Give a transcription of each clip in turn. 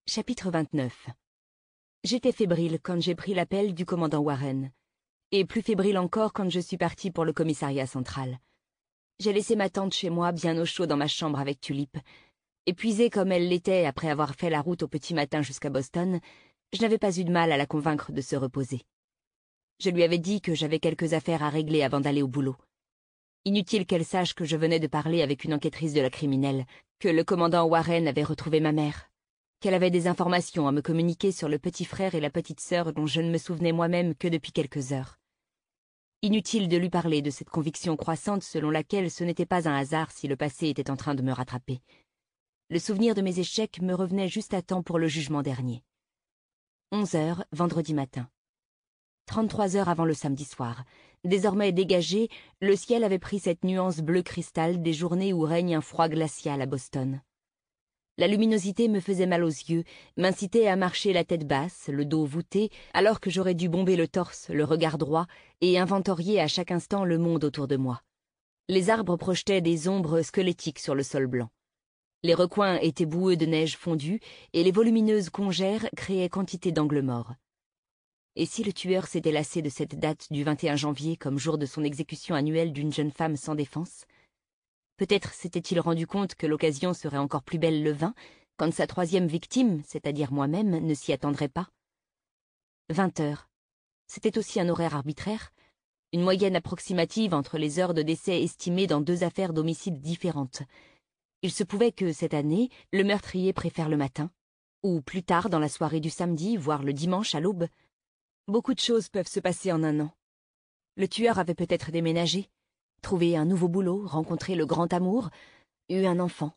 Chapitre 29. J'étais fébrile quand j'ai pris l'appel du commandant Warren, et plus fébrile encore quand je suis partie pour le commissariat central. J'ai laissé ma tante chez moi, bien au chaud dans ma chambre avec Tulip. Épuisée comme elle l'était après avoir fait la route au petit matin jusqu'à Boston, je n'avais pas eu de mal à la convaincre de se reposer. Je lui avais dit que j'avais quelques affaires à régler avant d'aller au boulot. Inutile qu'elle sache que je venais de parler avec une enquêtrice de la criminelle, que le commandant Warren avait retrouvé ma mère, qu'elle avait des informations à me communiquer sur le petit frère et la petite sœur dont je ne me souvenais moi-même que depuis quelques heures. Inutile de lui parler de cette conviction croissante selon laquelle ce n'était pas un hasard si le passé était en train de me rattraper. Le souvenir de mes échecs me revenait juste à temps pour le jugement dernier. 11 heures, vendredi matin. 33 heures avant le samedi soir. Désormais dégagé, le ciel avait pris cette nuance bleu cristal des journées où règne un froid glacial à Boston. La luminosité me faisait mal aux yeux, m'incitait à marcher la tête basse, le dos voûté, alors que j'aurais dû bomber le torse, le regard droit, et inventorier à chaque instant le monde autour de moi. Les arbres projetaient des ombres squelettiques sur le sol blanc. Les recoins étaient boueux de neige fondue, et les volumineuses congères créaient quantité d'angles morts. Et si le tueur s'était lassé de cette date du 21 janvier comme jour de son exécution annuelle d'une jeune femme sans défense? Peut-être s'était-il rendu compte que l'occasion serait encore plus belle le 20, quand sa troisième victime, c'est-à-dire moi-même, ne s'y attendrait pas. 20 heures. C'était aussi un horaire arbitraire, une moyenne approximative entre les heures de décès estimées dans deux affaires d'homicide différentes. Il se pouvait que, cette année, le meurtrier préfère le matin, ou plus tard dans la soirée du samedi, voire le dimanche à l'aube. Beaucoup de choses peuvent se passer en un an. Le tueur avait peut-être déménagé, trouvé un nouveau boulot, rencontré le grand amour, eu un enfant.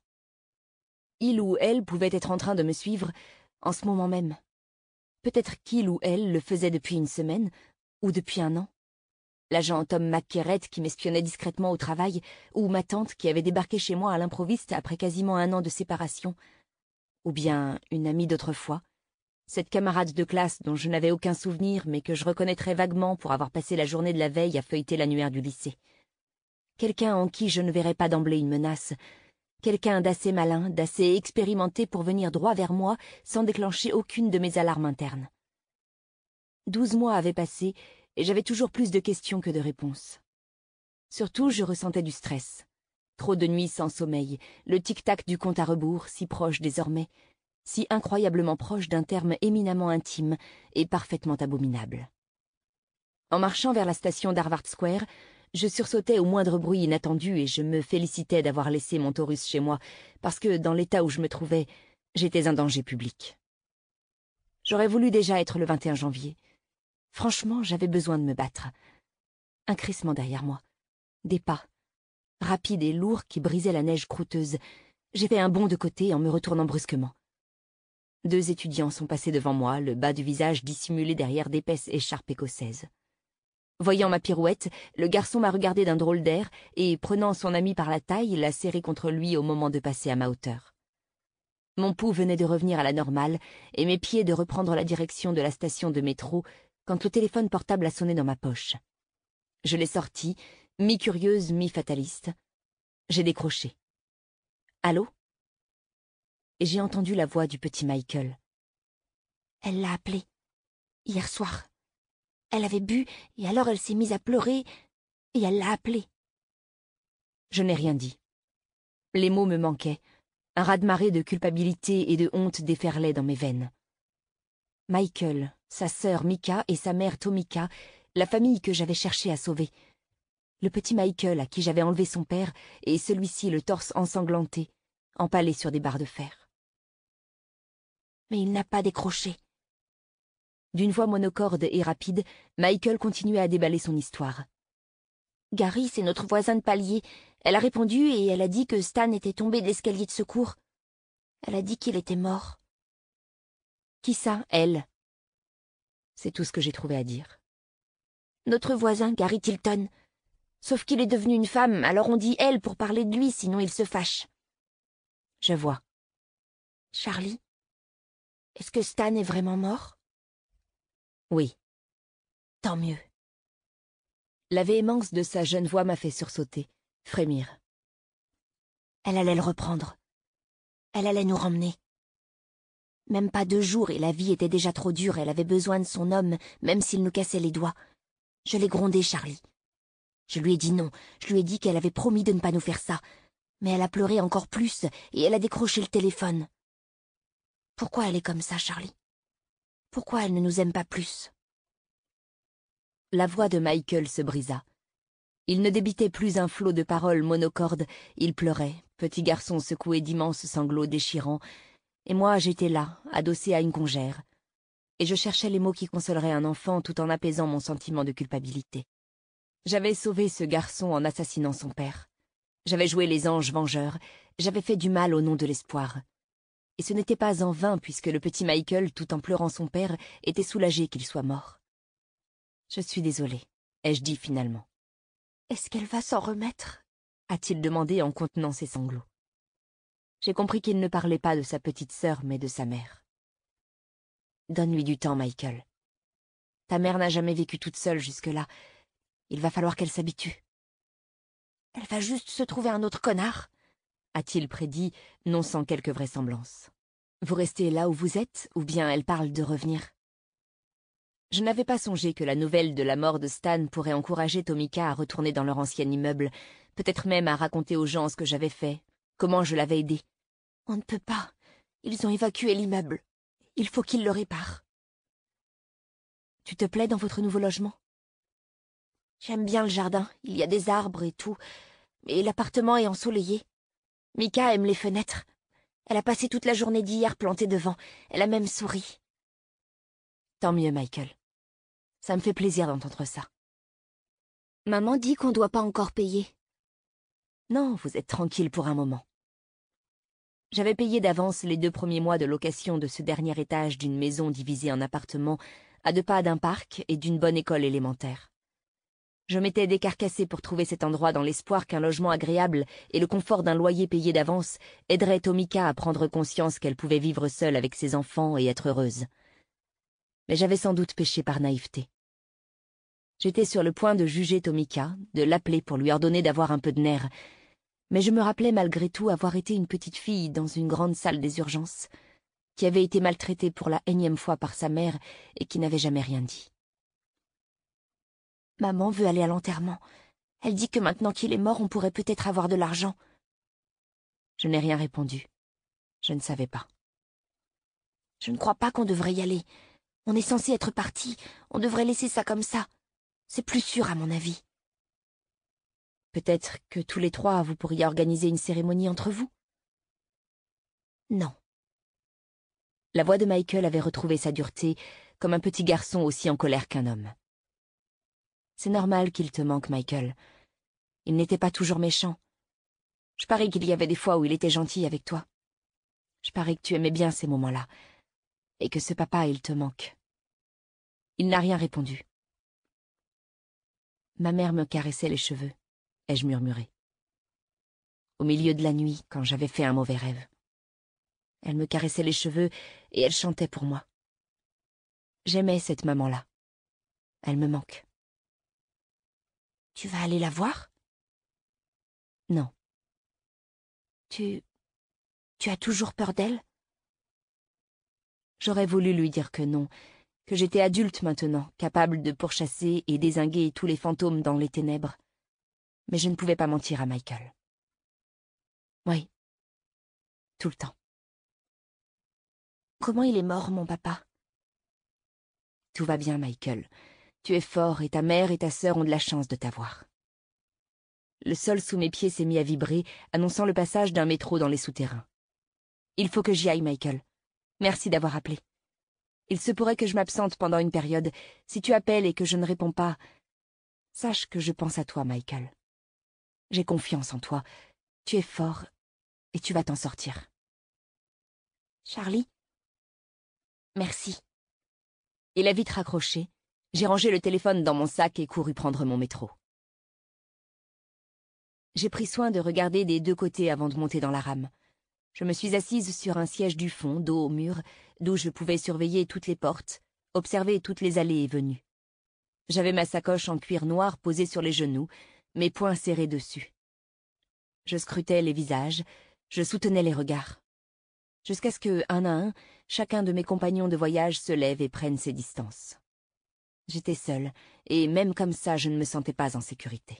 Il ou elle pouvait être en train de me suivre en ce moment même. Peut-être qu'il ou elle le faisait depuis une semaine, ou depuis un an. L'agent Tom McKerrett qui m'espionnait discrètement au travail, ou ma tante qui avait débarqué chez moi à l'improviste après quasiment un an de séparation. Ou bien une amie d'autrefois, cette camarade de classe dont je n'avais aucun souvenir mais que je reconnaîtrais vaguement pour avoir passé la journée de la veille à feuilleter l'annuaire du lycée. Quelqu'un en qui je ne verrais pas d'emblée une menace, quelqu'un d'assez malin, d'assez expérimenté pour venir droit vers moi sans déclencher aucune de mes alarmes internes. 12 mois avaient passé et j'avais toujours plus de questions que de réponses. Surtout, je ressentais du stress. Trop de nuits sans sommeil, le tic-tac du compte à rebours, si proche désormais, si incroyablement proche d'un terme éminemment intime et parfaitement abominable. En marchant vers la station d'Harvard Square, je sursautais au moindre bruit inattendu et je me félicitais d'avoir laissé mon Taurus chez moi, parce que, dans l'état où je me trouvais, j'étais un danger public. J'aurais voulu déjà être le 21 janvier. Franchement, j'avais besoin de me battre. Un crissement derrière moi. Des pas, rapides et lourds qui brisaient la neige croûteuse. J'ai fait un bond de côté en me retournant brusquement. 2 étudiants sont passés devant moi, le bas du visage dissimulé derrière d'épaisses écharpes écossaises. Voyant ma pirouette, le garçon m'a regardé d'un drôle d'air et, prenant son ami par la taille, l'a serré contre lui au moment de passer à ma hauteur. Mon pouls venait de revenir à la normale et mes pieds de reprendre la direction de la station de métro quand le téléphone portable a sonné dans ma poche. Je l'ai sorti, mi-curieuse, mi-fataliste. J'ai décroché. « Allô ?» Et j'ai entendu la voix du petit Michael. Elle l'a appelé. Hier soir. Elle avait bu, et alors elle s'est mise à pleurer, et elle l'a appelé. Je n'ai rien dit. Les mots me manquaient. Un raz-de-marée de culpabilité et de honte déferlait dans mes veines. Michael, sa sœur Mika et sa mère Tomika, la famille que j'avais cherché à sauver. Le petit Michael à qui j'avais enlevé son père, et celui-ci le torse ensanglanté, empalé sur des barres de fer. Mais il n'a pas décroché. D'une voix monocorde et rapide, Michael continuait à déballer son histoire. « Gary, c'est notre voisin de palier. Elle a répondu et elle a dit que Stan était tombé de l'escalier de secours. Elle a dit qu'il était mort. »« Qui ça, elle ?» C'est tout ce que j'ai trouvé à dire. « Notre voisin, Gary Tilton. Sauf qu'il est devenu une femme, alors on dit elle pour parler de lui, sinon il se fâche. » Je vois. « Charlie, est-ce que Stan est vraiment mort ?» Oui. Tant mieux. La véhémence de sa jeune voix m'a fait sursauter, frémir. Elle allait le reprendre. Elle allait nous ramener. Même pas 2 jours et la vie était déjà trop dure, elle avait besoin de son homme, même s'il nous cassait les doigts. Je l'ai grondée, Charlie. Je lui ai dit non, je lui ai dit qu'elle avait promis de ne pas nous faire ça. Mais elle a pleuré encore plus et elle a décroché le téléphone. Pourquoi elle est comme ça, Charlie? Pourquoi elle ne nous aime pas plus? La voix de Michael se brisa. Il ne débitait plus un flot de paroles monocordes, il pleurait, petit garçon secoué d'immenses sanglots déchirants, et moi j'étais là, adossée à une congère, et je cherchais les mots qui consoleraient un enfant tout en apaisant mon sentiment de culpabilité. J'avais sauvé ce garçon en assassinant son père. J'avais joué les anges vengeurs, j'avais fait du mal au nom de l'espoir. Et ce n'était pas en vain puisque le petit Michael, tout en pleurant son père, était soulagé qu'il soit mort. « Je suis désolée », ai-je dit finalement. « Est-ce qu'elle va s'en remettre ?» a-t-il demandé en contenant ses sanglots. J'ai compris qu'il ne parlait pas de sa petite sœur, mais de sa mère. « Donne-lui du temps, Michael. Ta mère n'a jamais vécu toute seule jusque-là. Il va falloir qu'elle s'habitue. »« Elle va juste se trouver un autre connard ?» a-t-il prédit, non sans quelque vraisemblance. « Vous restez là où vous êtes, ou bien elle parle de revenir ?» Je n'avais pas songé que la nouvelle de la mort de Stan pourrait encourager Tomika à retourner dans leur ancien immeuble, peut-être même à raconter aux gens ce que j'avais fait, comment je l'avais aidé. « On ne peut pas. Ils ont évacué l'immeuble. Il faut qu'ils le réparent. »« Tu te plais dans votre nouveau logement ?»« J'aime bien le jardin, il y a des arbres et tout, mais l'appartement est ensoleillé. Mika aime les fenêtres. Elle a passé toute la journée d'hier plantée devant. Elle a même souri. »« Tant mieux, Michael. Ça me fait plaisir d'entendre ça. »« Maman dit qu'on ne doit pas encore payer. »« Non, vous êtes tranquille pour un moment. » J'avais payé d'avance les 2 premiers mois de location de ce dernier étage d'une maison divisée en appartements, à 2 pas d'un parc et d'une bonne école élémentaire. Je m'étais décarcassée pour trouver cet endroit dans l'espoir qu'un logement agréable et le confort d'un loyer payé d'avance aideraient Tomika à prendre conscience qu'elle pouvait vivre seule avec ses enfants et être heureuse. Mais j'avais sans doute péché par naïveté. J'étais sur le point de juger Tomika, de l'appeler pour lui ordonner d'avoir un peu de nerfs, mais je me rappelais malgré tout avoir été une petite fille dans une grande salle des urgences, qui avait été maltraitée pour la énième fois par sa mère et qui n'avait jamais rien dit. Maman veut aller à l'enterrement. Elle dit que maintenant qu'il est mort, on pourrait peut-être avoir de l'argent. Je n'ai rien répondu. Je ne savais pas. Je ne crois pas qu'on devrait y aller. On est censé être partis. On devrait laisser ça comme ça. C'est plus sûr, à mon avis. Peut-être que tous les 3, vous pourriez organiser une cérémonie entre vous? Non. La voix de Michael avait retrouvé sa dureté, comme un petit garçon aussi en colère qu'un homme. C'est normal qu'il te manque, Michael. Il n'était pas toujours méchant. Je parie qu'il y avait des fois où il était gentil avec toi. Je parie que tu aimais bien ces moments-là, et que ce papa, il te manque. Il n'a rien répondu. Ma mère me caressait les cheveux, ai-je murmuré. Au milieu de la nuit, quand j'avais fait un mauvais rêve. Elle me caressait les cheveux et elle chantait pour moi. J'aimais cette maman-là. Elle me manque. Tu vas aller la voir? Non. Tu as toujours peur d'elle? J'aurais voulu lui dire que non, que j'étais adulte maintenant, capable de pourchasser et dézinguer tous les fantômes dans les ténèbres. Mais je ne pouvais pas mentir à Michael. Oui. Tout le temps. Comment il est mort, mon papa? Tout va bien, Michael. Tu es fort et ta mère et ta sœur ont de la chance de t'avoir. Le sol sous mes pieds s'est mis à vibrer, annonçant le passage d'un métro dans les souterrains. Il faut que j'y aille, Michael. Merci d'avoir appelé. Il se pourrait que je m'absente pendant une période. Si tu appelles et que je ne réponds pas, sache que je pense à toi, Michael. J'ai confiance en toi. Tu es fort et tu vas t'en sortir. Charlie? Merci. Il a vite raccroché. J'ai rangé le téléphone dans mon sac et couru prendre mon métro. J'ai pris soin de regarder des 2 côtés avant de monter dans la rame. Je me suis assise sur un siège du fond, dos au mur, d'où je pouvais surveiller toutes les portes, observer toutes les allées et venues. J'avais ma sacoche en cuir noir posée sur les genoux, mes poings serrés dessus. Je scrutais les visages, je soutenais les regards. Jusqu'à ce que, un à un, chacun de mes compagnons de voyage se lève et prenne ses distances. J'étais seule, et même comme ça, je ne me sentais pas en sécurité.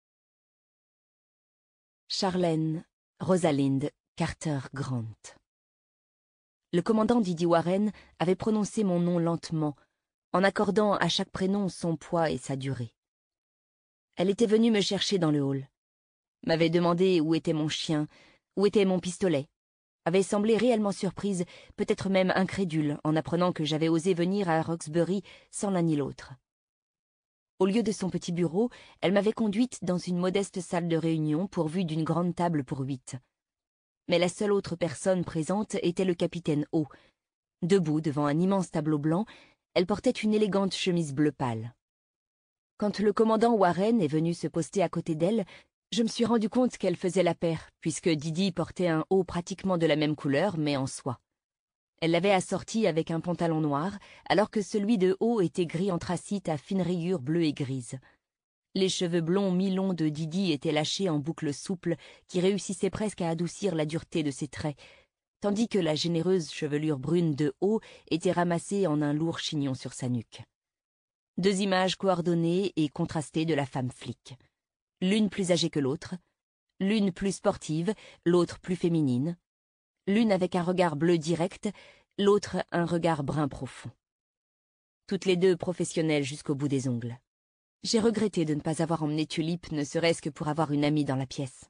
Charlène Rosalind Carter Grant. Le commandant Didi Warren avait prononcé mon nom lentement, en accordant à chaque prénom son poids et sa durée. Elle était venue me chercher dans le hall, m'avait demandé où était mon chien, où était mon pistolet, avait semblé réellement surprise, peut-être même incrédule, en apprenant que j'avais osé venir à Roxbury sans l'un ni l'autre. Au lieu de son petit bureau, elle m'avait conduite dans une modeste salle de réunion pourvue d'une grande table pour 8. Mais la seule autre personne présente était le capitaine O. Debout devant un immense tableau blanc, elle portait une élégante chemise bleu pâle. Quand le commandant Warren est venu se poster à côté d'elle, je me suis rendu compte qu'elle faisait la paire, puisque Didi portait un haut pratiquement de la même couleur, mais en soie. Elle l'avait assorti avec un pantalon noir, alors que celui de haut était gris anthracite à fines rayures bleues et grises. Les cheveux blonds mi-longs de Didi étaient lâchés en boucles souples qui réussissaient presque à adoucir la dureté de ses traits, tandis que la généreuse chevelure brune de haut était ramassée en un lourd chignon sur sa nuque. 2 images coordonnées et contrastées de la femme flic. L'une plus âgée que l'autre, l'une plus sportive, l'autre plus féminine, l'une avec un regard bleu direct, l'autre un regard brun profond. Toutes les deux professionnelles jusqu'au bout des ongles. J'ai regretté de ne pas avoir emmené Tulip, ne serait-ce que pour avoir une amie dans la pièce.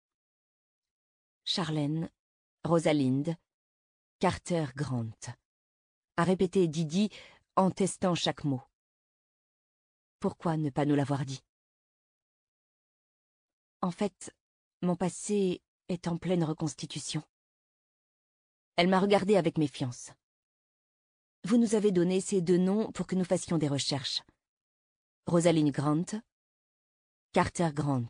Charlène Rosalind Carter Grant, a répété Didi en testant chaque mot. Pourquoi ne pas nous l'avoir dit? En fait, mon passé est en pleine reconstitution. Elle m'a regardée avec méfiance. Vous nous avez donné ces 2 noms pour que nous fassions des recherches. Rosalind Grant, Carter Grant.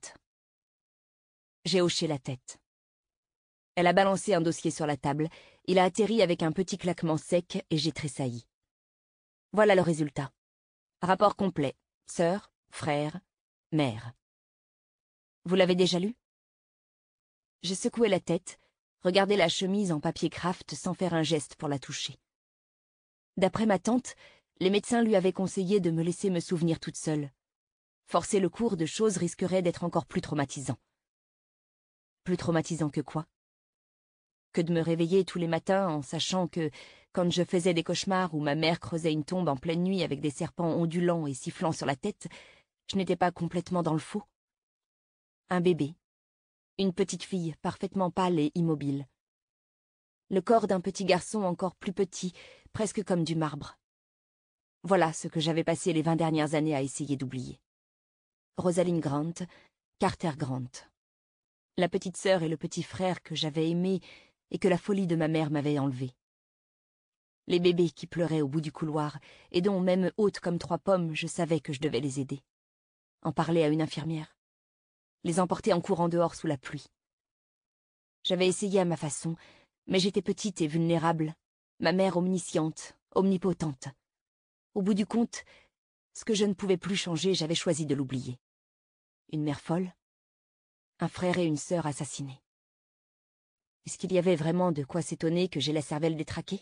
J'ai hoché la tête. Elle a balancé un dossier sur la table, il a atterri avec un petit claquement sec et j'ai tressailli. Voilà le résultat. Rapport complet. Sœur, frère, mère. Vous l'avez déjà lu? J'ai secoué la tête, regardé la chemise en papier kraft sans faire un geste pour la toucher. D'après ma tante, les médecins lui avaient conseillé de me laisser me souvenir toute seule. Forcer le cours de choses risquerait d'être encore plus traumatisant. Plus traumatisant que quoi? Que de me réveiller tous les matins en sachant que, quand je faisais des cauchemars où ma mère creusait une tombe en pleine nuit avec des serpents ondulants et sifflant sur la tête, je n'étais pas complètement dans le faux. Un bébé. Une petite fille parfaitement pâle et immobile. Le corps d'un petit garçon encore plus petit, presque comme du marbre. Voilà ce que j'avais passé les 20 dernières années à essayer d'oublier. Rosalind Grant, Carter Grant. La petite sœur et le petit frère que j'avais aimés et que la folie de ma mère m'avait enlevés. Les bébés qui pleuraient au bout du couloir et dont, même hautes comme 3 pommes, je savais que je devais les aider. En parler à une infirmière. Les emporter en courant dehors sous la pluie. J'avais essayé à ma façon, mais j'étais petite et vulnérable, ma mère omnisciente, omnipotente. Au bout du compte, ce que je ne pouvais plus changer, j'avais choisi de l'oublier. Une mère folle, un frère et une sœur assassinés. Est-ce qu'il y avait vraiment de quoi s'étonner que j'aie la cervelle détraquée?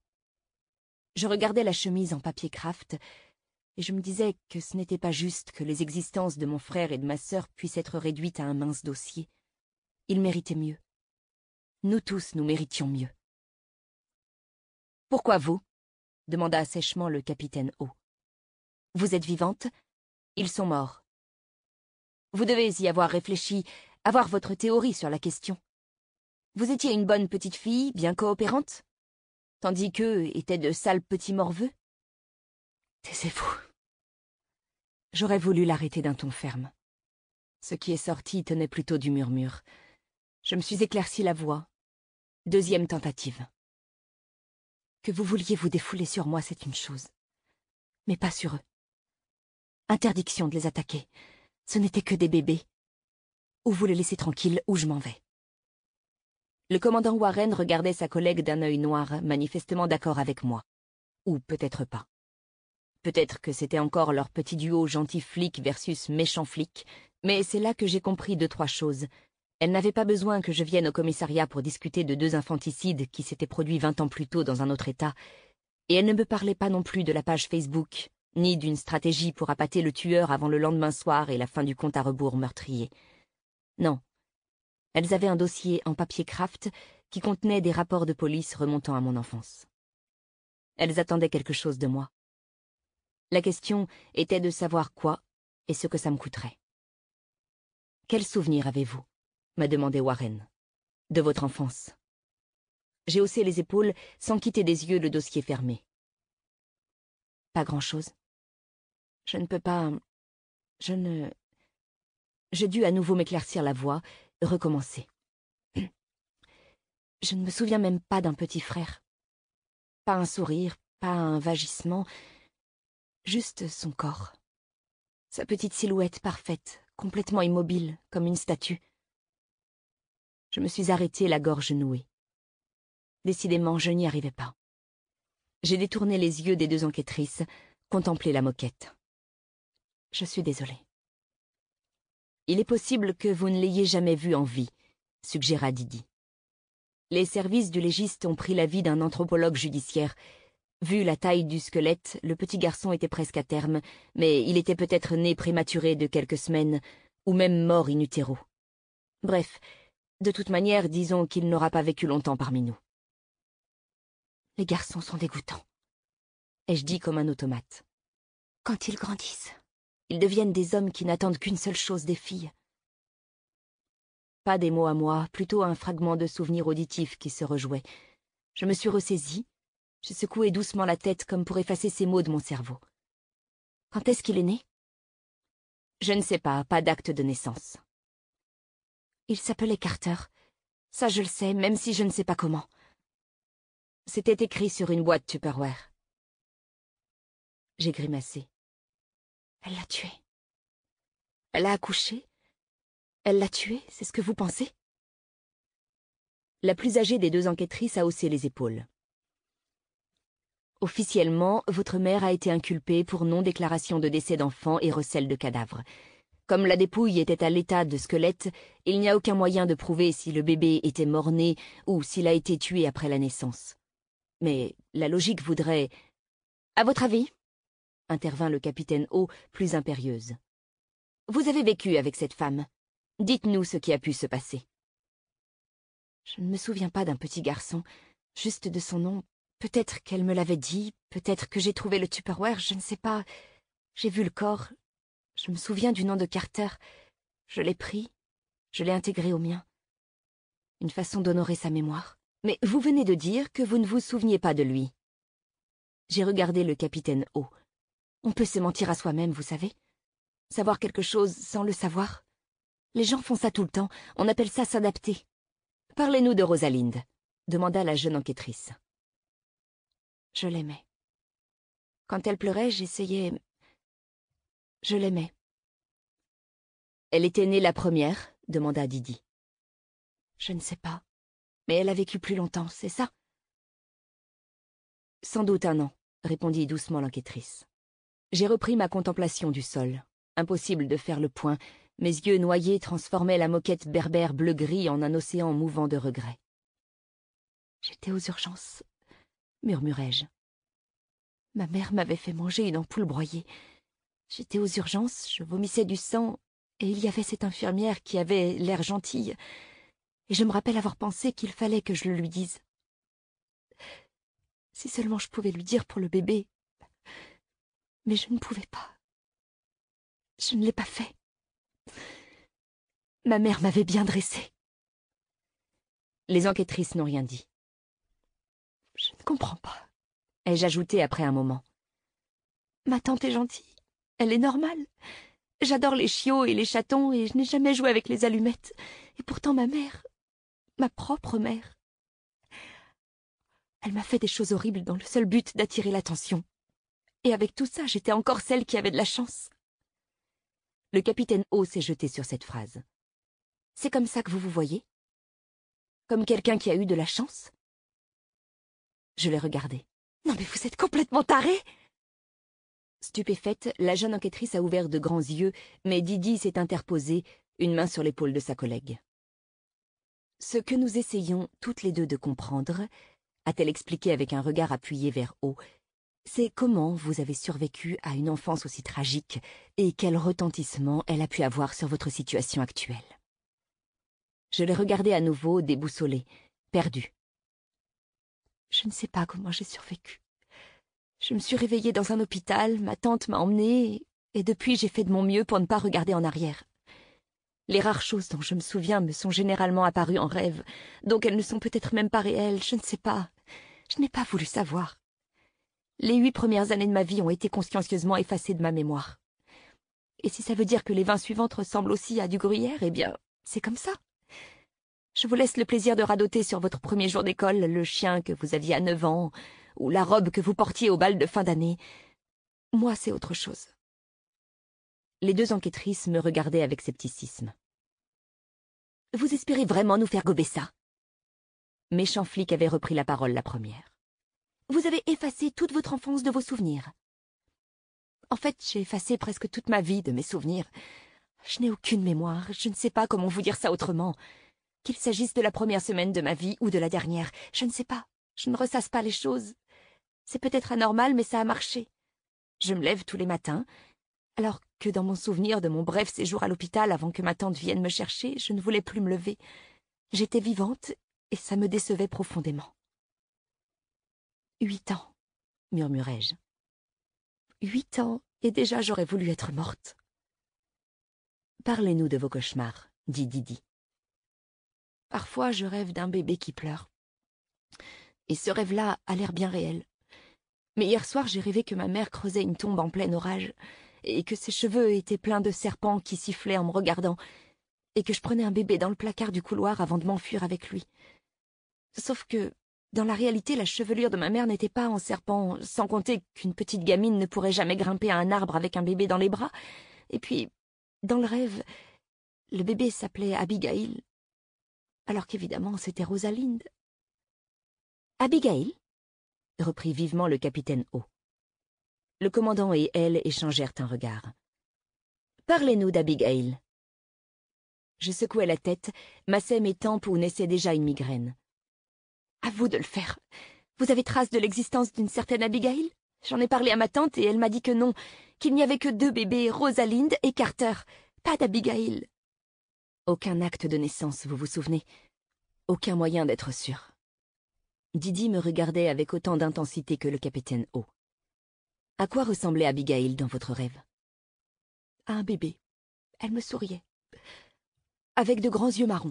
Je regardais la chemise en papier kraft, et je me disais que ce n'était pas juste que les existences de mon frère et de ma sœur puissent être réduites à un mince dossier. Ils méritaient mieux. Nous tous, nous méritions mieux. « Pourquoi vous ?» demanda sèchement le capitaine O. « Vous êtes vivante? Ils sont morts. Vous devez y avoir réfléchi, avoir votre théorie sur la question. Vous étiez une bonne petite fille, bien coopérante, tandis qu'eux étaient de sales petits morveux. Taisez-vous. » J'aurais voulu l'arrêter d'un ton ferme. Ce qui est sorti tenait plutôt du murmure. Je me suis éclairci la voix. 2e tentative. Que vous vouliez vous défouler sur moi, c'est une chose. Mais pas sur eux. Interdiction de les attaquer. Ce n'étaient que des bébés. Ou vous les laissez tranquilles, ou je m'en vais. Le commandant Warren regardait sa collègue d'un œil noir, manifestement d'accord avec moi. Ou peut-être pas. Peut-être que c'était encore leur petit duo gentil flic versus méchant flic, mais c'est là que j'ai compris 2-3 choses, Elle n'avait pas besoin que je vienne au commissariat pour discuter de 2 infanticides qui s'étaient produits 20 ans plus tôt dans un autre État, et elle ne me parlait pas non plus de la page Facebook, ni d'une stratégie pour appâter le tueur avant le lendemain soir et la fin du compte à rebours meurtrier. Non. Elles avaient un dossier en papier craft qui contenait des rapports de police remontant à mon enfance. Elles attendaient quelque chose de moi. La question était de savoir quoi et ce que ça me coûterait. « Quel souvenir avez-vous » m'a demandé Warren. « De votre enfance. » J'ai haussé les épaules sans quitter des yeux le dossier fermé. « Pas grand-chose. Je ne peux pas... Je dus à nouveau m'éclaircir la voix, recommencer. Je ne me souviens même pas d'un petit frère. Pas un sourire, pas un vagissement, juste son corps. Sa petite silhouette parfaite, complètement immobile, comme une statue. Je me suis arrêtée, la gorge nouée. Décidément, je n'y arrivais pas. J'ai détourné les yeux des 2 enquêtrices, contemplé la moquette. Je suis désolée. Il est possible que vous ne l'ayez jamais vue en vie, suggéra Didi. Les services du légiste ont pris l'avis d'un anthropologue judiciaire. Vu la taille du squelette, le petit garçon était presque à terme, mais il était peut-être né prématuré de quelques semaines, ou même mort in utero. Bref, de toute manière, disons qu'il n'aura pas vécu longtemps parmi nous. Les garçons sont dégoûtants, ai-je dit comme un automate. Quand ils grandissent, ils deviennent des hommes qui n'attendent qu'une seule chose des filles. Pas des mots à moi, plutôt un fragment de souvenir auditif qui se rejouait. Je me suis ressaisie, j'ai secoué doucement la tête comme pour effacer ces mots de mon cerveau. Quand est-ce qu'il est né? Je ne sais pas d'acte de naissance. Il s'appelait Carter. Ça je le sais, même si je ne sais pas comment. C'était écrit sur une boîte Tupperware. J'ai grimacé. Elle l'a tué. Elle a accouché. Elle l'a tué, c'est ce que vous pensez? La plus âgée des 2 enquêtrices a haussé les épaules. Officiellement, votre mère a été inculpée pour non-déclaration de décès d'enfant et recel de cadavre. Comme la dépouille était à l'état de squelette, il n'y a aucun moyen de prouver si le bébé était mort-né ou s'il a été tué après la naissance. Mais la logique voudrait... À votre avis, intervint le capitaine O, plus impérieuse. Vous avez vécu avec cette femme. Dites-nous ce qui a pu se passer. Je ne me souviens pas d'un petit garçon, juste de son nom. Peut-être qu'elle me l'avait dit, peut-être que j'ai trouvé le Tupperware, je ne sais pas. J'ai vu le corps. Je me souviens du nom de Carter. Je l'ai pris, je l'ai intégré au mien. Une façon d'honorer sa mémoire. Mais vous venez de dire que vous ne vous souveniez pas de lui. J'ai regardé le capitaine O. On peut se mentir à soi-même, vous savez. Savoir quelque chose sans le savoir. Les gens font ça tout le temps, on appelle ça s'adapter. Parlez-nous de Rosalind, demanda la jeune enquêtrice. Je l'aimais. Quand elle pleurait, j'essayais... Je l'aimais. Elle était née la première, demanda Didi. Je ne sais pas, mais elle a vécu plus longtemps, c'est ça? Sans doute 1 an, répondit doucement l'enquêtrice. J'ai repris ma contemplation du sol. Impossible de faire le point. Mes yeux noyés transformaient la moquette berbère bleu-gris en un océan mouvant de regrets. J'étais aux urgences, murmurai-je. Ma mère m'avait fait manger une ampoule broyée. J'étais aux urgences, je vomissais du sang, et il y avait cette infirmière qui avait l'air gentille, et je me rappelle avoir pensé qu'il fallait que je le lui dise. Si seulement je pouvais lui dire pour le bébé. Mais je ne pouvais pas. Je ne l'ai pas fait. Ma mère m'avait bien dressée. Les enquêtrices n'ont rien dit. Je ne comprends pas, ai-je ajouté après un moment. Ma tante est gentille. Elle est normale. J'adore les chiots et les chatons et je n'ai jamais joué avec les allumettes. Et pourtant ma mère, ma propre mère, elle m'a fait des choses horribles dans le seul but d'attirer l'attention. Et avec tout ça, j'étais encore celle qui avait de la chance. Le capitaine O s'est jeté sur cette phrase. C'est comme ça que vous vous voyez? Comme quelqu'un qui a eu de la chance? Je l'ai regardé. Non mais vous êtes complètement taré! Stupéfaite, la jeune enquêtrice a ouvert de grands yeux, mais Didi s'est interposée, une main sur l'épaule de sa collègue. Ce que nous essayons toutes les deux de comprendre, a-t-elle expliqué avec un regard appuyé vers haut, c'est comment vous avez survécu à une enfance aussi tragique et quel retentissement elle a pu avoir sur votre situation actuelle. Je l'ai regardé à nouveau, déboussolé, perdu. Je ne sais pas comment j'ai survécu. Je me suis réveillée dans un hôpital, ma tante m'a emmenée, et depuis j'ai fait de mon mieux pour ne pas regarder en arrière. Les rares choses dont je me souviens me sont généralement apparues en rêve, donc elles ne sont peut-être même pas réelles, je ne sais pas. Je n'ai pas voulu savoir. Les 8 premières années de ma vie ont été consciencieusement effacées de ma mémoire. Et si ça veut dire que les 20 suivantes ressemblent aussi à du gruyère, eh bien, c'est comme ça. Je vous laisse le plaisir de radoter sur votre premier jour d'école, le chien que vous aviez à 9 ans, ou la robe que vous portiez au bal de fin d'année. Moi, c'est autre chose. Les deux enquêtrices me regardaient avec scepticisme. « Vous espérez vraiment nous faire gober ça ?» Méchant flic avait repris la parole la première. « Vous avez effacé toute votre enfance de vos souvenirs. » En fait, j'ai effacé presque toute ma vie de mes souvenirs. Je n'ai aucune mémoire, je ne sais pas comment vous dire ça autrement. Qu'il s'agisse de la première semaine de ma vie ou de la dernière, je ne sais pas, je ne ressasse pas les choses. C'est peut-être anormal, mais ça a marché. Je me lève tous les matins, alors que dans mon souvenir de mon bref séjour à l'hôpital avant que ma tante vienne me chercher, je ne voulais plus me lever. J'étais vivante, et ça me décevait profondément. 8 ans, murmurai-je. 8 ans, et déjà j'aurais voulu être morte. Parlez-nous de vos cauchemars, dit Didi. Parfois je rêve d'un bébé qui pleure. Et ce rêve-là a l'air bien réel. Mais hier soir j'ai rêvé que ma mère creusait une tombe en plein orage, et que ses cheveux étaient pleins de serpents qui sifflaient en me regardant, et que je prenais un bébé dans le placard du couloir avant de m'enfuir avec lui. Sauf que, dans la réalité, la chevelure de ma mère n'était pas en serpent, sans compter qu'une petite gamine ne pourrait jamais grimper à un arbre avec un bébé dans les bras. Et puis, dans le rêve, le bébé s'appelait Abigail, alors qu'évidemment c'était Rosalinde. « Abigail ?» reprit vivement le capitaine O. Le commandant et elle échangèrent un regard. « Parlez-nous d'Abigail. » Je secouai la tête, massai mes tempes où naissait déjà une migraine. « À vous de le faire. Vous avez trace de l'existence d'une certaine Abigail ? J'en ai parlé à ma tante et elle m'a dit que non, qu'il n'y avait que 2 bébés, Rosalinde et Carter, pas d'Abigail. » Aucun acte de naissance, vous vous souvenez ? Aucun moyen d'être sûr. Didi me regardait avec autant d'intensité que le capitaine O. À quoi ressemblait Abigail dans votre rêve ? À un bébé. Elle me souriait. Avec de grands yeux marrons.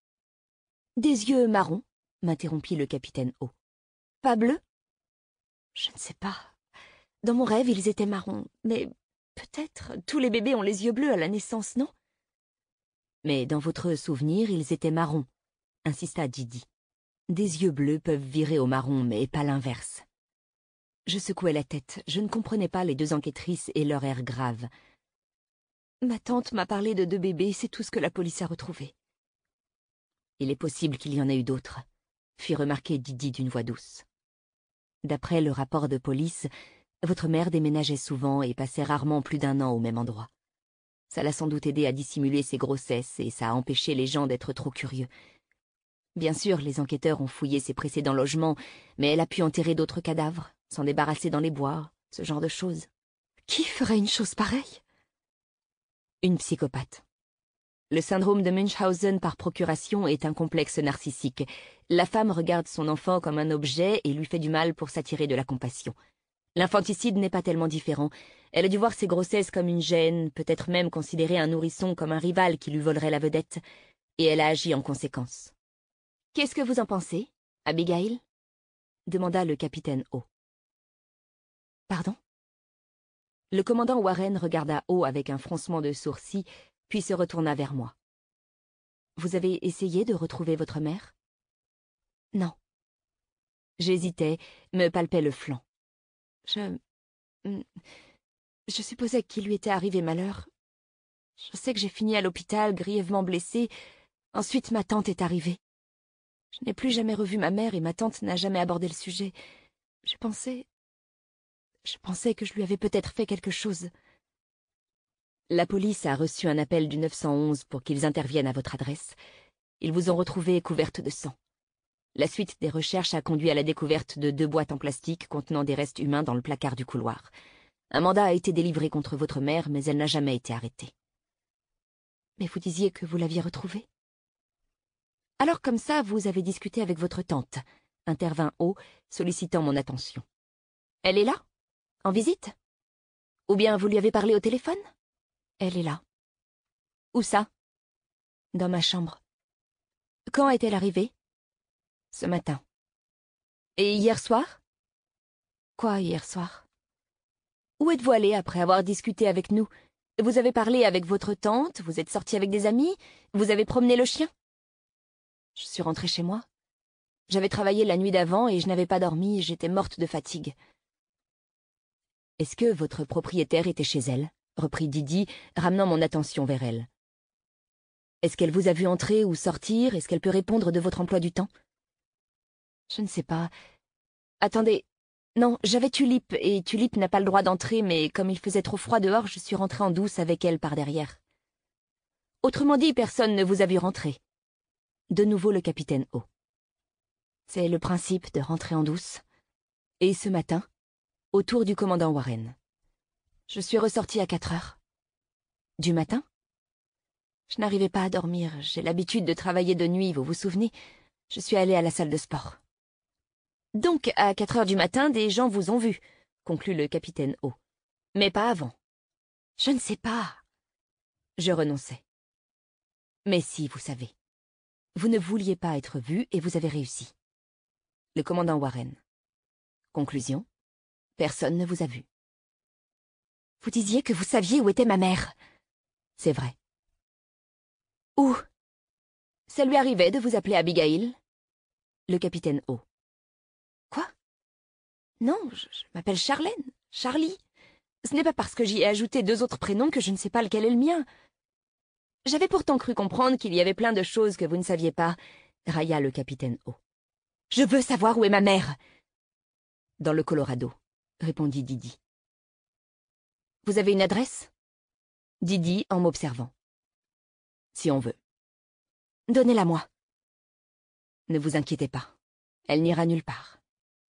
Des yeux marrons ? M'interrompit le capitaine O. Pas bleus ? Je ne sais pas. Dans mon rêve, ils étaient marrons. Mais peut-être tous les bébés ont les yeux bleus à la naissance, non ? Mais dans votre souvenir, ils étaient marrons, insista Didi. Des yeux bleus peuvent virer au marron, mais pas l'inverse. Je secouai la tête. Je ne comprenais pas les deux enquêtrices et leur air grave. Ma tante m'a parlé de 2 bébés, c'est tout ce que la police a retrouvé. Il est possible qu'il y en ait eu d'autres, fit remarquer Didi d'une voix douce. D'après le rapport de police, votre mère déménageait souvent et passait rarement plus d'1 an au même endroit. Ça l'a sans doute aidé à dissimuler ses grossesses et ça a empêché les gens d'être trop curieux. Bien sûr, les enquêteurs ont fouillé ses précédents logements, mais elle a pu enterrer d'autres cadavres, s'en débarrasser dans les bois, ce genre de choses. Qui ferait une chose pareille ? Une psychopathe. Le syndrome de Munchausen par procuration est un complexe narcissique. La femme regarde son enfant comme un objet et lui fait du mal pour s'attirer de la compassion. L'infanticide n'est pas tellement différent. Elle a dû voir ses grossesses comme une gêne, peut-être même considérer un nourrisson comme un rival qui lui volerait la vedette, et elle a agi en conséquence. « Qu'est-ce que vous en pensez, Abigail ?» demanda le capitaine O. « Pardon ?» Le commandant Warren regarda O avec un froncement de sourcils, puis se retourna vers moi. « Vous avez essayé de retrouver votre mère ?» « Non. » J'hésitais, me palpais le flanc. Je supposais qu'il lui était arrivé malheur. Je sais que j'ai fini à l'hôpital, grièvement blessée. Ensuite, ma tante est arrivée. Je n'ai plus jamais revu ma mère et ma tante n'a jamais abordé le sujet. Je pensais que je lui avais peut-être fait quelque chose. La police a reçu un appel du 911 pour qu'ils interviennent à votre adresse. Ils vous ont retrouvée couverte de sang. La suite des recherches a conduit à la découverte de 2 boîtes en plastique contenant des restes humains dans le placard du couloir. Un mandat a été délivré contre votre mère, mais elle n'a jamais été arrêtée. Mais vous disiez que vous l'aviez retrouvée? Alors comme ça, vous avez discuté avec votre tante, intervint O, sollicitant mon attention. Elle est là? En visite? Ou bien vous lui avez parlé au téléphone? Elle est là. Où ça? Dans ma chambre. Quand est-elle arrivée? Ce matin. Et hier soir? Quoi, hier soir? Où êtes-vous allé après avoir discuté avec nous? Vous avez parlé avec votre tante, vous êtes sorti avec des amis, vous avez promené le chien? Je suis rentrée chez moi. J'avais travaillé la nuit d'avant et je n'avais pas dormi, j'étais morte de fatigue. Est-ce que votre propriétaire était chez elle? Reprit Didi, ramenant mon attention vers elle. Est-ce qu'elle vous a vu entrer ou sortir? Est-ce qu'elle peut répondre de votre emploi du temps? Je ne sais pas. Attendez. Non, j'avais Tulip, et Tulip n'a pas le droit d'entrer, mais comme il faisait trop froid dehors, je suis rentrée en douce avec elle par derrière. Autrement dit, personne ne vous a vu rentrer. De nouveau le capitaine O. C'est le principe de rentrer en douce. Et ce matin, autour du commandant Warren. Je suis ressortie à 4 heures. Du matin? Je n'arrivais pas à dormir, j'ai l'habitude de travailler de nuit, vous vous souvenez? Je suis allée à la salle de sport. Donc, à 4 heures du matin, des gens vous ont vu, conclut le capitaine O. Mais pas avant. Je ne sais pas. Je renonçais. Mais si, vous savez. Vous ne vouliez pas être vu et vous avez réussi. Le commandant Warren. Conclusion. Personne ne vous a vu. Vous disiez que vous saviez où était ma mère. C'est vrai. Où? Ça lui arrivait de vous appeler Abigail? Le capitaine O. Quoi? Non, je m'appelle Charlène, Charlie. Ce n'est pas parce que j'y ai ajouté 2 autres prénoms que je ne sais pas lequel est le mien. J'avais pourtant cru comprendre qu'il y avait plein de choses que vous ne saviez pas, railla le capitaine O. Je veux savoir où est ma mère. Dans le Colorado, répondit Didi. Vous avez une adresse? Didi en m'observant. Si on veut. Donnez-la-moi. Ne vous inquiétez pas, elle n'ira nulle part.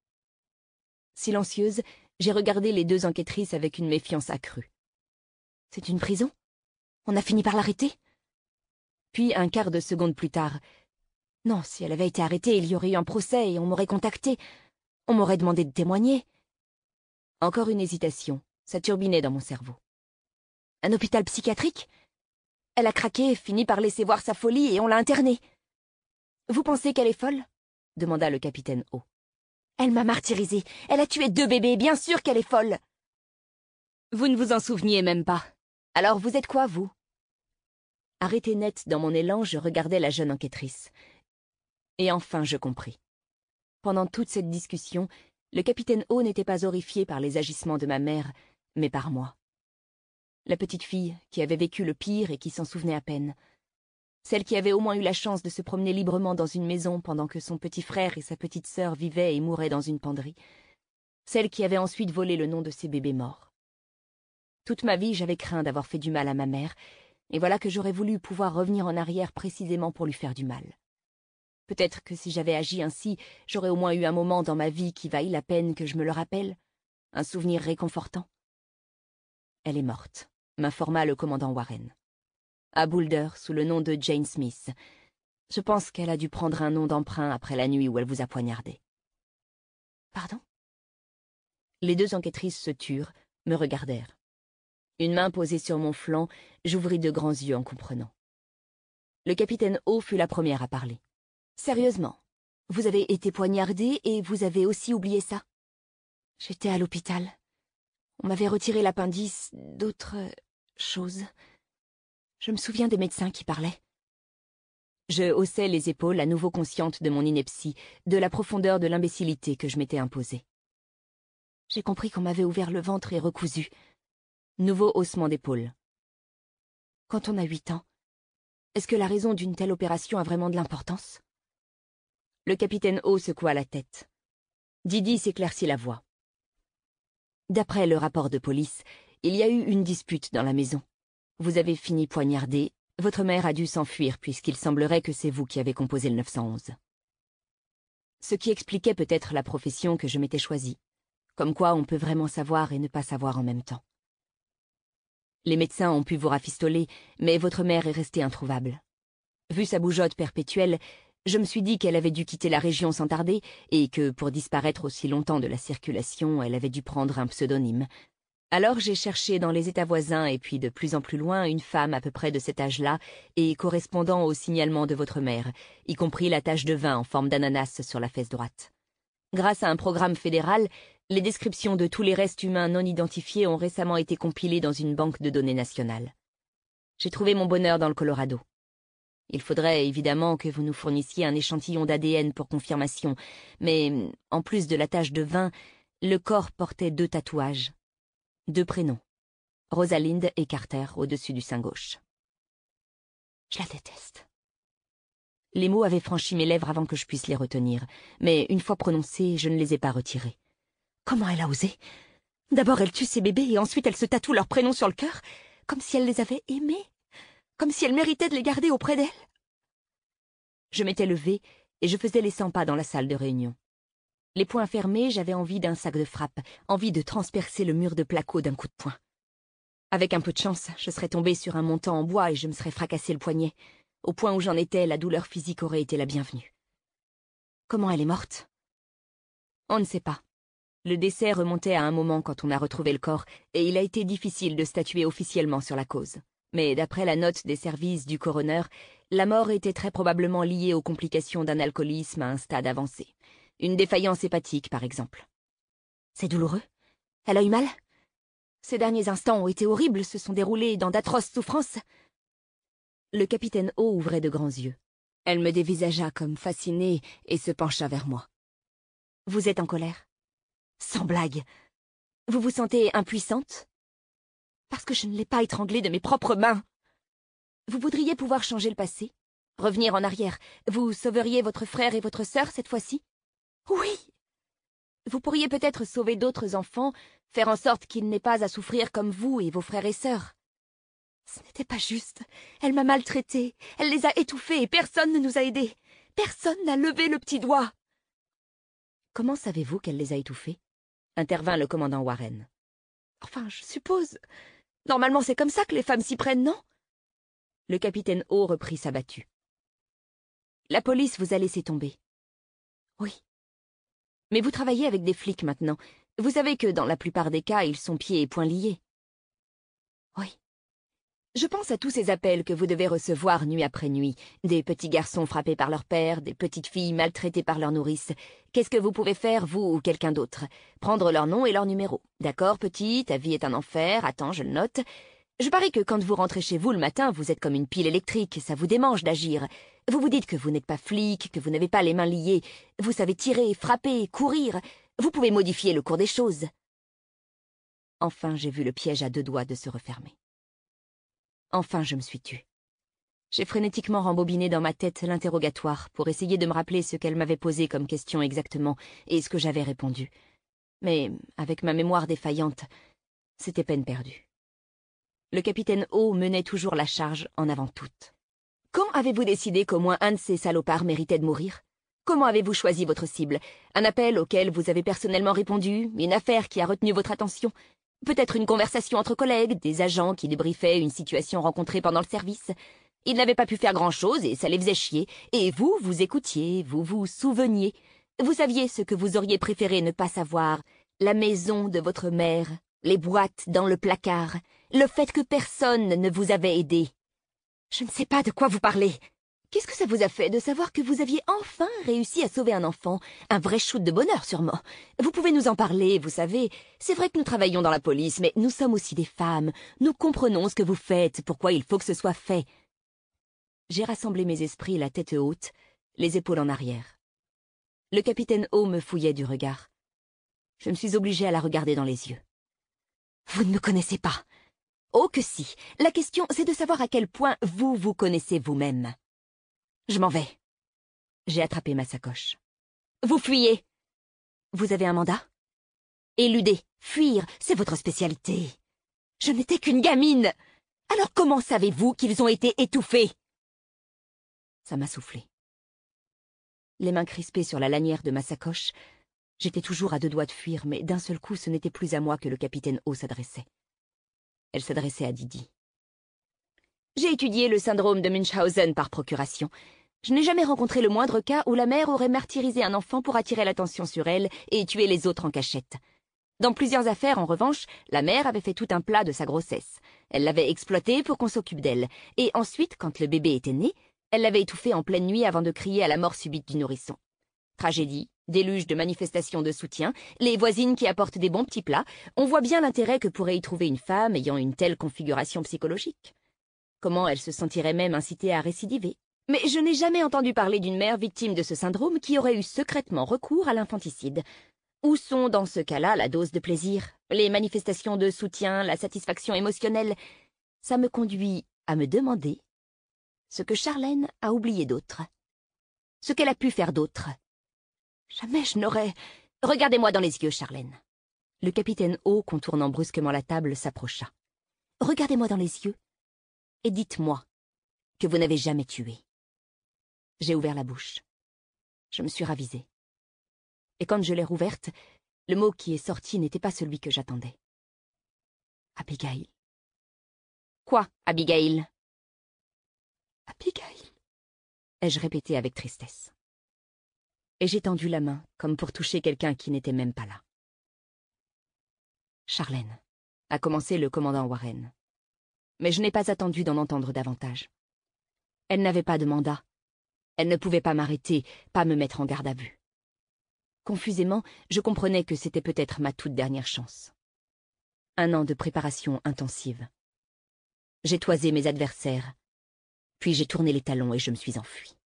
Silencieuse, j'ai regardé les 2 enquêtrices avec une méfiance accrue. C'est une prison? On a fini par l'arrêter? Puis, un quart de seconde plus tard, non, si elle avait été arrêtée, il y aurait eu un procès et on m'aurait contacté. On m'aurait demandé de témoigner. Encore une hésitation, ça turbinait dans mon cerveau. Un hôpital psychiatrique? Elle a craqué, fini par laisser voir sa folie et on l'a internée. Vous pensez qu'elle est folle? Demanda le capitaine O. Elle m'a martyrisée. Elle a tué 2 bébés, bien sûr qu'elle est folle. Vous ne vous en souveniez même pas. Alors vous êtes quoi, vous? Arrêtée net dans mon élan, je regardais la jeune enquêtrice. Et enfin je compris. Pendant toute cette discussion, le capitaine O n'était pas horrifié par les agissements de ma mère, mais par moi. La petite fille qui avait vécu le pire et qui s'en souvenait à peine. Celle qui avait au moins eu la chance de se promener librement dans une maison pendant que son petit frère et sa petite sœur vivaient et mouraient dans une penderie. Celle qui avait ensuite volé le nom de ses bébés morts. Toute ma vie, j'avais craint d'avoir fait du mal à ma mère, et voilà que j'aurais voulu pouvoir revenir en arrière précisément pour lui faire du mal. Peut-être que si j'avais agi ainsi, j'aurais au moins eu un moment dans ma vie qui vaille la peine que je me le rappelle, un souvenir réconfortant. Elle est morte, m'informa le commandant Warren. À Boulder, sous le nom de Jane Smith. Je pense qu'elle a dû prendre un nom d'emprunt après la nuit où elle vous a poignardé. Pardon? Les 2 enquêtrices se turent, me regardèrent. Une main posée sur mon flanc, j'ouvris de grands yeux en comprenant. Le capitaine O fut la première à parler. Sérieusement, vous avez été poignardée et vous avez aussi oublié ça? J'étais à l'hôpital. On m'avait retiré l'appendice, d'autres choses. Je me souviens des médecins qui parlaient. Je haussai les épaules, à nouveau consciente de mon ineptie, de la profondeur de l'imbécilité que je m'étais imposée. J'ai compris qu'on m'avait ouvert le ventre et recousu. Nouveau haussement d'épaules. Quand on a 8 ans, est-ce que la raison d'une telle opération a vraiment de l'importance? Le capitaine O secoua la tête. Didi s'éclaircit la voix. D'après le rapport de police, il y a eu une dispute dans la maison. Vous avez fini poignardé Votre mère a dû s'enfuir puisqu'il semblerait que c'est vous qui avez composé le 911. Ce qui expliquait peut-être la profession que je m'étais choisie. Comme quoi on peut vraiment savoir et ne pas savoir en même temps. Les médecins ont pu vous rafistoler, mais votre mère est restée introuvable. Vu sa bougeotte perpétuelle, je me suis dit qu'elle avait dû quitter la région sans tarder et que, pour disparaître aussi longtemps de la circulation, elle avait dû prendre un pseudonyme. Alors j'ai cherché dans les États voisins et puis de plus en plus loin une femme à peu près de cet âge-là et correspondant au signalement de votre mère, y compris la tache de vin en forme d'ananas sur la fesse droite. Grâce à un programme fédéral, les descriptions de tous les restes humains non identifiés ont récemment été compilées dans une banque de données nationale. J'ai trouvé mon bonheur dans le Colorado. Il faudrait évidemment que vous nous fournissiez un échantillon d'ADN pour confirmation, mais en plus de la tache de vin, le corps portait 2 tatouages. 2 prénoms, Rosalind et Carter au-dessus du sein gauche. Je la déteste. Les mots avaient franchi mes lèvres avant que je puisse les retenir, mais une fois prononcés, je ne les ai pas retirés. Comment elle a osé? D'abord elle tue ses bébés et ensuite elle se tatoue leurs prénoms sur le cœur, comme si elle les avait aimés, comme si elle méritait de les garder auprès d'elle. Je m'étais levée et je faisais les 100 pas dans la salle de réunion. Les poings fermés, j'avais envie d'un sac de frappe, envie de transpercer le mur de placo d'un coup de poing. Avec un peu de chance, je serais tombée sur un montant en bois et je me serais fracassé le poignet. Au point où j'en étais, la douleur physique aurait été la bienvenue. Comment elle est morte? On ne sait pas. Le décès remontait à un moment quand on a retrouvé le corps, et il a été difficile de statuer officiellement sur la cause. Mais d'après la note des services du coroner, la mort était très probablement liée aux complications d'un alcoolisme à un stade avancé. Une défaillance hépatique, par exemple. C'est douloureux? Elle a eu mal? Ces derniers instants ont été horribles, se sont déroulés dans d'atroces souffrances. Le capitaine O ouvrait de grands yeux. Elle me dévisagea comme fascinée et se pencha vers moi. Vous êtes en colère? Sans blague. Vous vous sentez impuissante? Parce que je ne l'ai pas étranglée de mes propres mains. Vous voudriez pouvoir changer le passé? Revenir en arrière? Vous sauveriez votre frère et votre sœur cette fois-ci? Oui! Vous pourriez peut-être sauver d'autres enfants, faire en sorte qu'ils n'aient pas à souffrir comme vous et vos frères et sœurs. Ce n'était pas juste. Elle m'a maltraitée, elle les a étouffés et personne ne nous a aidés. Personne n'a levé le petit doigt. Comment savez-vous qu'elle les a étouffés? Intervint le commandant Warren. Enfin, je suppose. Normalement, c'est comme ça que les femmes s'y prennent, non? Le capitaine O reprit sa battue. La police vous a laissé tomber. Oui. Mais vous travaillez avec des flics maintenant. Vous savez que dans la plupart des cas, ils sont pieds et poings liés. Oui. Je pense à tous ces appels que vous devez recevoir nuit après nuit. Des petits garçons frappés par leur père, des petites filles maltraitées par leur nourrice. Qu'est-ce que vous pouvez faire, vous ou quelqu'un d'autre? Prendre leur nom et leur numéro. D'accord, petit, ta vie est un enfer. Attends, je le note. Je parie que quand vous rentrez chez vous le matin, vous êtes comme une pile électrique. Ça vous démange d'agir. Vous vous dites que vous n'êtes pas flic, que vous n'avez pas les mains liées. Vous savez tirer, frapper, courir. Vous pouvez modifier le cours des choses. Enfin, j'ai vu le piège à 2 doigts de se refermer. Enfin, je me suis tue. J'ai frénétiquement rembobiné dans ma tête l'interrogatoire pour essayer de me rappeler ce qu'elle m'avait posé comme question exactement et ce que j'avais répondu. Mais, avec ma mémoire défaillante, c'était peine perdue. Le capitaine O menait toujours la charge en avant toute. Quand avez-vous décidé qu'au moins un de ces salopards méritait de mourir? Comment avez-vous choisi votre cible? Un appel auquel vous avez personnellement répondu? Une affaire qui a retenu votre attention? Peut-être une conversation entre collègues, des agents qui débriefaient une situation rencontrée pendant le service. Ils n'avaient pas pu faire grand-chose et ça les faisait chier. Et vous, vous écoutiez, vous vous souveniez. Vous saviez ce que vous auriez préféré ne pas savoir. La maison de votre mère, les boîtes dans le placard, le fait que personne ne vous avait aidé. Je ne sais pas de quoi vous parlez. Qu'est-ce que ça vous a fait de savoir que vous aviez enfin réussi à sauver un enfant? Un vrai shoot de bonheur, sûrement. Vous pouvez nous en parler, vous savez. C'est vrai que nous travaillons dans la police, mais nous sommes aussi des femmes. Nous comprenons ce que vous faites, pourquoi il faut que ce soit fait. J'ai rassemblé mes esprits, la tête haute, les épaules en arrière. Le capitaine O me fouillait du regard. Je me suis obligée à la regarder dans les yeux. Vous ne me connaissez pas. Oh que si. La question, c'est de savoir à quel point vous vous connaissez vous-même. Je m'en vais. J'ai attrapé ma sacoche. Vous fuyez. Vous avez un mandat? Éluder, fuir, c'est votre spécialité. Je n'étais qu'une gamine. Alors comment savez-vous qu'ils ont été étouffés? Ça m'a soufflé. Les mains crispées sur la lanière de ma sacoche, j'étais toujours à deux doigts de fuir, mais d'un seul coup, ce n'était plus à moi que le capitaine O s'adressait. Elle s'adressait à Didi. J'ai étudié le syndrome de Munchausen par procuration. Je n'ai jamais rencontré le moindre cas où la mère aurait martyrisé un enfant pour attirer l'attention sur elle et tuer les autres en cachette. Dans plusieurs affaires, en revanche, la mère avait fait tout un plat de sa grossesse. Elle l'avait exploité pour qu'on s'occupe d'elle. Et ensuite, quand le bébé était né, elle l'avait étouffé en pleine nuit avant de crier à la mort subite du nourrisson. Tragédie, déluge de manifestations de soutien, les voisines qui apportent des bons petits plats, on voit bien l'intérêt que pourrait y trouver une femme ayant une telle configuration psychologique. Comment elle se sentirait même incitée à récidiver. Mais je n'ai jamais entendu parler d'une mère victime de ce syndrome qui aurait eu secrètement recours à l'infanticide. Où sont, dans ce cas-là, la dose de plaisir, les manifestations de soutien, la satisfaction émotionnelle? Ça me conduit à me demander ce que Charlène a oublié d'autre. Ce qu'elle a pu faire d'autre. Jamais je n'aurais... Regardez-moi dans les yeux, Charlène. Le capitaine O, contournant brusquement la table, s'approcha. Regardez-moi dans les yeux et dites-moi que vous n'avez jamais tué. J'ai ouvert la bouche. Je me suis ravisée. Et quand je l'ai rouverte, le mot qui est sorti n'était pas celui que j'attendais. Abigail. Quoi, Abigail? Abigail, ai-je répété avec tristesse. Et j'ai tendu la main, comme pour toucher quelqu'un qui n'était même pas là. Charlène, a commencé le commandant Warren. Mais je n'ai pas attendu d'en entendre davantage. Elle n'avait pas de mandat. Elle ne pouvait pas m'arrêter, pas me mettre en garde à vue. Confusément, je comprenais que c'était peut-être ma toute dernière chance. 1 an de préparation intensive. J'ai toisé mes adversaires, puis j'ai tourné les talons et je me suis enfuie.